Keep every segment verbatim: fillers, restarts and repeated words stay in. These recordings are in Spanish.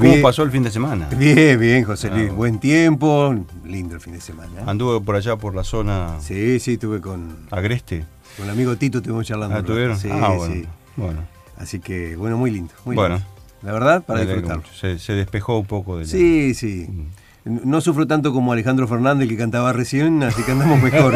¿Cómo bien, pasó el fin de semana? Bien, bien, José Luis. Ah, Buen tiempo, lindo el fin de semana. ¿eh? Anduvo por allá por la zona Sí, sí, estuve con, agreste. con el amigo Tito, estuvimos charlando. Ah, un rato. ¿tuvieron? Sí, ah, bueno. sí. Bueno, Así que, bueno, muy lindo. Muy bueno. lindo. La verdad, para Me alegro disfrutarlo. mucho. Se, se despejó un poco de la... Sí, sí. No sufro tanto como Alejandro Fernández, que cantaba recién, así que andamos mejor.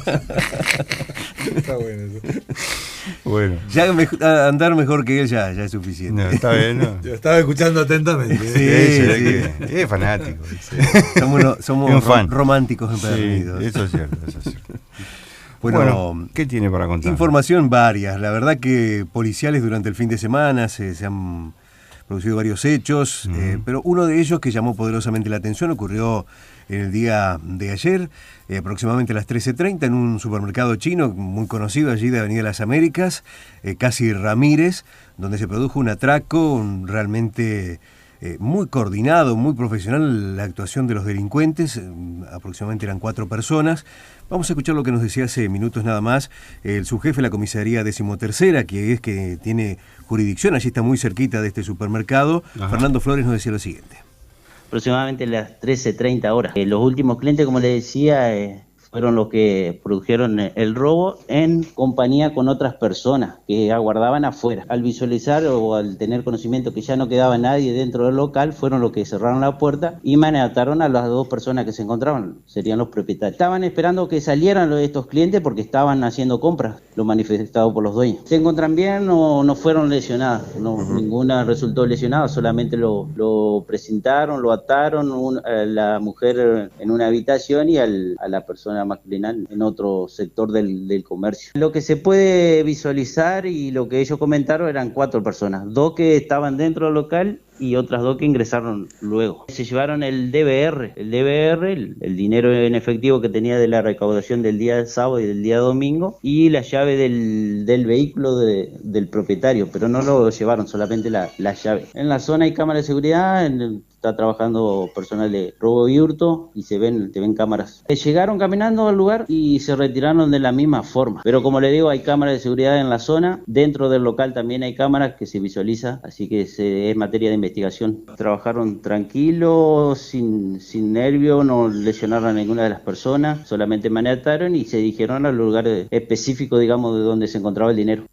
Está bueno eso. Bueno. Ya me- andar mejor que él ya, ya es suficiente. No, está bien, ¿no? Yo estaba escuchando atentamente. Sí, Sí, se ve sí. que es fanático. Sí. Somos, no- somos Es un ro- fan. románticos Sí, empedernidos. eso es cierto, eso es cierto. Bueno, Bueno, ¿qué tiene para contar? información varias. La verdad que policiales durante el fin de semana se, se han producido varios hechos, Ujú. eh, pero uno de ellos que llamó poderosamente la atención ocurrió en el día de ayer, eh, aproximadamente a las trece treinta, en un supermercado chino muy conocido allí de Avenida Las Américas, eh, Casi Ramírez, donde se produjo un atraco un- realmente eh, muy coordinado, muy profesional la actuación de los delincuentes, eh, aproximadamente eran cuatro personas. Vamos a escuchar lo que nos decía hace minutos nada más el subjefe de la comisaría decimotercera, que es que tiene jurisdicción, allí está muy cerquita de este supermercado. Ajá. Fernando Flores nos decía lo siguiente. Aproximadamente las trece treinta horas. Eh, los últimos clientes, como le decía, eh, fueron los que produjeron eh, el robo en compañía con otras personas que aguardaban afuera. Al visualizar o al tener conocimiento que ya no quedaba nadie dentro del local, fueron los que cerraron la puerta y maniataron a las dos personas que se encontraban, serían los propietarios. Estaban esperando que salieran los- estos clientes porque estaban haciendo compras, lo manifestado por los dueños. ¿Se encuentran bien o no fueron lesionadas? No, ninguna resultó lesionada, solamente lo, lo presentaron, lo ataron, un- a la mujer en una habitación y al- a la persona masculina en otro sector del, del comercio. Lo que se puede visualizar y lo que ellos comentaron eran cuatro personas, dos que estaban dentro del local y otras dos que ingresaron luego. Se llevaron el D V R, el D V R, el, el dinero en efectivo que tenía de la recaudación del día del sábado y del día domingo, y la llave del, del vehículo de- del propietario, pero no lo llevaron, solamente la, la llave. En la zona hay cámaras de seguridad, en el- está trabajando personal de robo y hurto y se ven, se ven cámaras. Eh, Llegaron caminando al lugar y se retiraron de la misma forma. Pero como le digo, hay cámaras de seguridad en la zona. Dentro del local también hay cámaras que se visualiza, así que se- es materia de investigación. Trabajaron tranquilos, sin, sin nervio, no lesionaron a ninguna de las personas, solamente maniataron y se dirigieron al lugar específico, digamos, de donde se encontraba el dinero.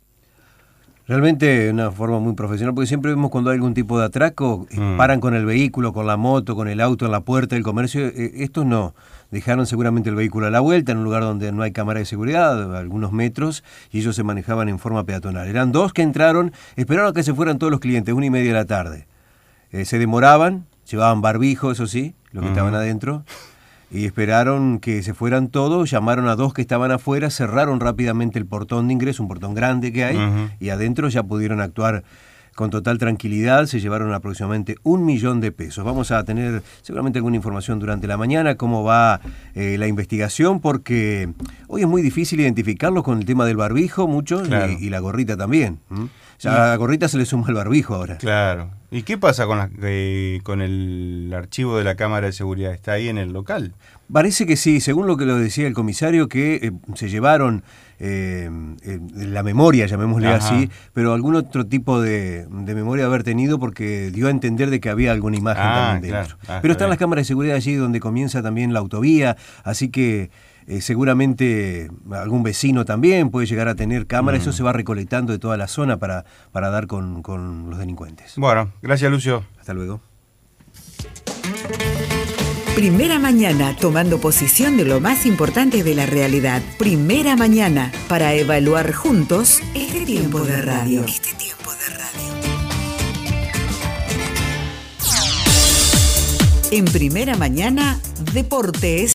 Realmente de una forma muy profesional, porque siempre vemos cuando hay algún tipo de atraco, eh, Mm. paran con el vehículo, con la moto, con el auto en la puerta del comercio. Eh, estos no, dejaron seguramente el vehículo a la vuelta en un lugar donde no hay cámara de seguridad, a algunos metros, y ellos se manejaban en forma peatonal. Eran dos que entraron, esperaron a que se fueran todos los clientes, una y media de la tarde. Eh, se demoraban, llevaban barbijo, eso sí, los que Ujú. estaban adentro, y esperaron que se fueran todos, llamaron a dos que estaban afuera, cerraron rápidamente el portón de ingreso, un portón grande que hay, Ujú. y adentro ya pudieron actuar con total tranquilidad, se llevaron aproximadamente un millón de pesos. Vamos a tener seguramente alguna información durante la mañana, cómo va eh, la investigación, porque hoy es muy difícil identificarlos con el tema del barbijo, mucho, Claro. y, y la gorrita también. ¿m? Ya a la gorrita se le suma el barbijo ahora. Claro. ¿Y qué pasa con, la- eh, con el archivo de la cámara de seguridad? ¿Está ahí en el local? Parece que sí, según lo que lo decía el comisario, que eh, se llevaron eh, eh, la memoria, llamémosle Ajá. así, pero algún otro tipo de, de memoria haber tenido porque dio a entender de que había alguna imagen Ah, también claro. dentro. Ah, pero está están bien. las cámaras de seguridad allí donde comienza también la autovía, así que eh, seguramente algún vecino también puede llegar a tener cámara, Mm. eso se va recolectando de toda la zona para, para dar con, con los delincuentes. Bueno, gracias, Lucio. Hasta luego. Primera mañana, tomando posición de lo más importante de la realidad. Primera mañana, para evaluar juntos este tiempo de radio. Este tiempo de radio. En Primera Mañana, Deportes.